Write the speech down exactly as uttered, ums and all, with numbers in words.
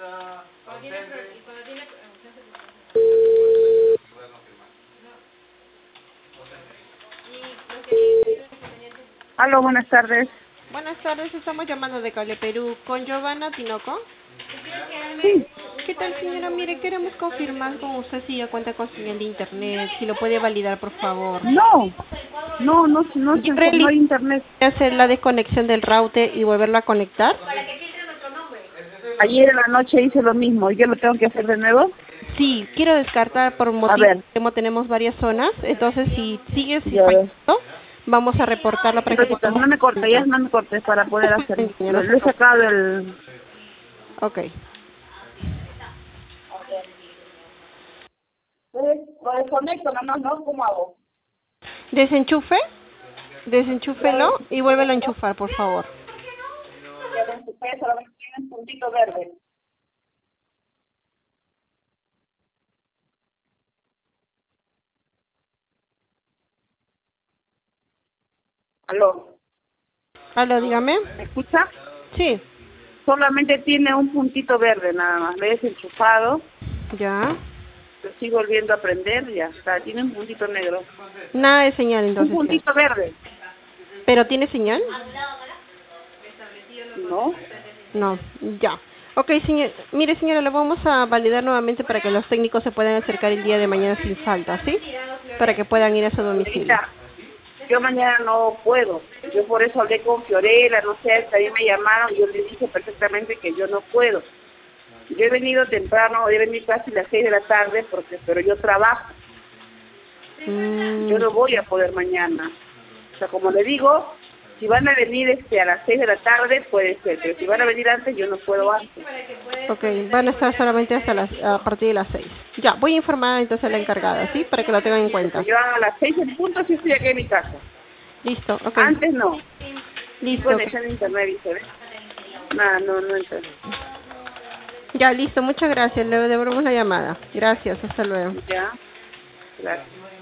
Aló, buenas tardes. Buenas tardes, estamos llamando de Cable Perú con Giovanna Tinoco. Sí. ¿Qué tal, señora? Mire, queremos confirmar con usted si ya cuenta con señal de internet, si lo puede validar, por favor. No, no, no, no, ¿Ya se- no hay internet. hacer la desconexión del router y volverlo a conectar? Ayer en la noche hice lo mismo. ¿Y yo lo tengo que hacer de nuevo? Sí, quiero descartar por A motivo ver, como tenemos varias zonas, entonces si sigue si ya ves. fallando, vamos a reportarlo para que Pero no podamos... me cortes, ya no me cortes para poder hacerlo. Señora, Lo, no se lo he preocupe. sacado del... Ok. Pues, lo desconecto, no, no, no, ¿cómo hago? Desenchufe, Ya desenchúfelo ves, y vuélvelo a enchufar, por favor. ya ves, ustedes solamente tienen un puntito verde. Aló, Aló, dígame. ¿me escucha? Sí. Solamente tiene un puntito verde nada más. Le he desenchufado, Ya. lo estoy volviendo a prender, ya está. Tiene un puntito negro. Nada de señal Un entonces tiene. puntito verde. ¿Pero tiene señal? ¿No? No, ya. Ok, señor. Mire, señora, lo vamos a validar nuevamente para que los técnicos se puedan acercar el día de mañana sin falta, ¿sí? Para que puedan ir a su domicilio. Señorita, yo mañana no puedo. Yo por eso hablé con Fiorella, no sé, también me llamaron y yo les dije perfectamente que yo no puedo. Yo he venido temprano, he venido casi a las seis de la tarde, porque pero yo trabajo. Yo Mm, no voy a poder mañana. O sea, como le digo, si van a venir este a las seis de la tarde, puede ser, pero si van a venir antes, yo no puedo antes. ok, van a estar solamente hasta las, a partir de las seis. Ya, voy a informar entonces a la encargada, ¿sí? Para que lo tengan en Porque cuenta. yo a las seis en punto sí estoy aquí en mi casa. Listo, ok. Antes no. Y Listo, ok. conexión a internet, dice, ¿ves? Nada, no, no entra. Ya, listo, muchas gracias. Le devolvemos la llamada. Gracias, hasta luego. Ya, gracias.